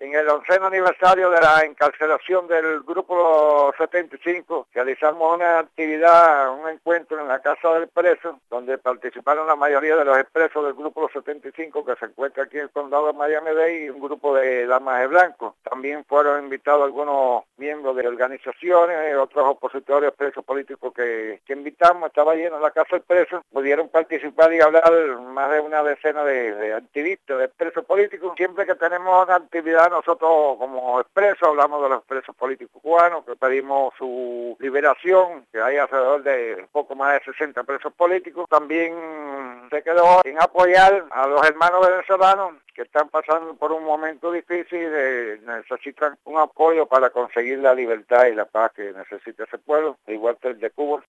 En el 11º aniversario de la encarcelación del Grupo 75, realizamos una actividad, un encuentro en la Casa del Preso, donde participaron la mayoría de los expresos del Grupo 75 que se encuentra aquí en el condado de Miami-Dade y un grupo de damas de blanco. También fueron invitados algunos miembros de organizaciones, otros opositores presos políticos que invitamos. Estaba lleno la Casa del Preso, pudieron participar y hablar más de una decena de activistas, de presos políticos. Siempre que tenemos una actividad, nosotros como expresos hablamos de los presos políticos cubanos, que pedimos su liberación, que hay alrededor de un poco más de 60 presos políticos. También se quedó en apoyar a los hermanos venezolanos que están pasando por un momento difícil, necesitan un apoyo para conseguir la libertad y la paz que necesita ese pueblo, igual que el de Cuba.